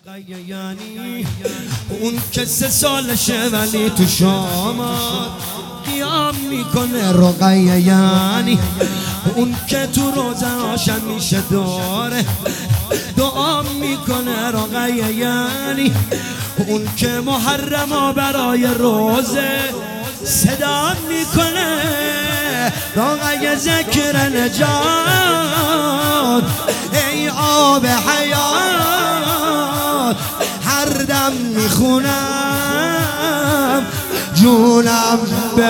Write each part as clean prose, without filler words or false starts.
یعنی اون که 3 سالشه ولی تو شامات قیام میکنه. رقیه یعنی اون که تو روزه هاشم میشه داره دعا میکنه. رقیه یعنی اون که محرما برای روزه صدا میکنه. رقیه ذکر نجات ای آب حیات، هر دم میخونم جونم به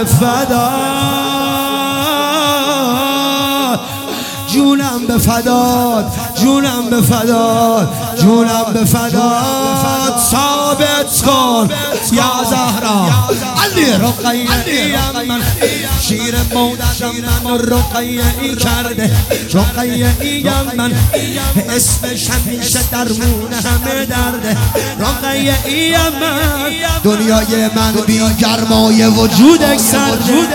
فدات، جونم به فدات، جونم به فدات، جونم به فدات. ثابت کن یا زهرا علی. رقیه من شیر مادرم من رقیه ای کرده. رقیه من اسمش همیشه درمون همه درده. رقیه من دنیای من بی گرمای وجودش سرده.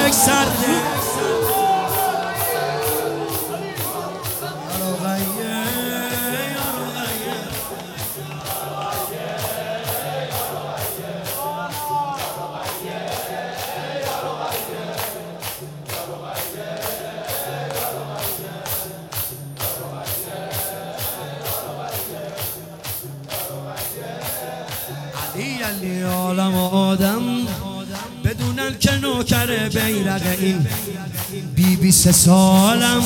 علی عالم و آدم بدونن که نوکر بیرق این بی 3 سالم.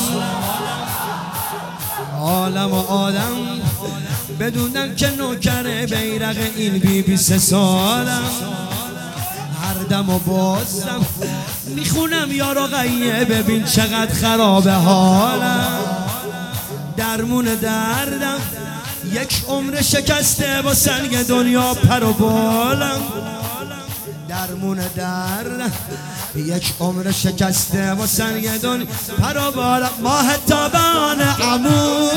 عالم و آدم بدونن که نوکر بیرق این بی 3 سالم. هر دم و بازم میخونم یا رقیه ببین چقدر خراب حالم. درمون دردم یک عمر شکسته با سنگ دنیا پر و بالم. درمون دردم یک عمر شکسته با سنگ دنیا پر و بالم. ماه تابان عمو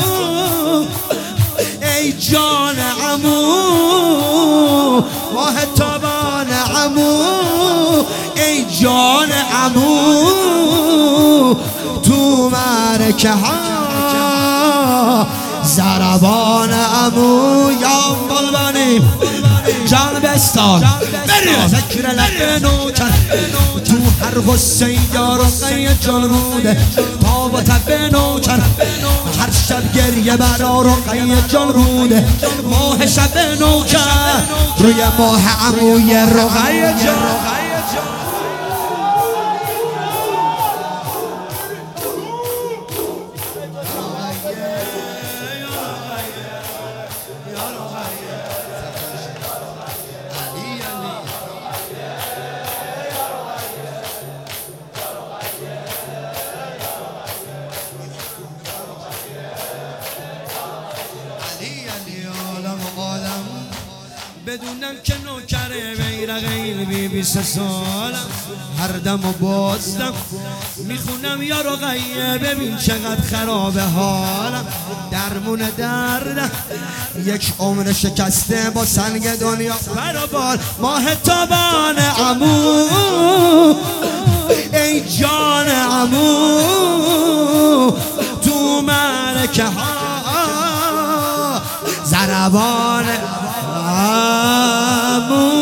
ای جان عمو، ماه تابان عمو ای جان عمو. تو معرکه ها زربان عمو یا بلبانی جان بستان بریم ذکر لب نوکر. تو هر غصه یا رقیه جان روده تاب و تب نوکر. هر شب گریه برا رقیه جان روده. ماه شب نوکر روی ماه عموی رقیه جان. بدونم که نوکر بیرق این بی 3 سالم. هر دم و بازدم میخونم یا رقیه ببین چقدر خراب حالم. درمون دردم یک عمر شکسته با سنگ دنیا پر و بال. ماه تابان عمو ای جان عمو. تو معرکه ها زربان عمو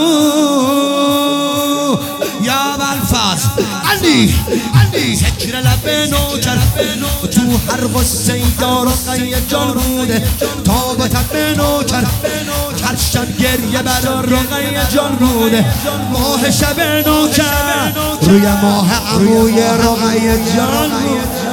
یا بلفاز علی ذکر لب نوکر. تو هر غصه یا رقیه جان روده تاب و تب نوکر. هر شب گریه برا رقیه جان روده. ماه شب نوکر روی ماه عموی رقیه جان روده.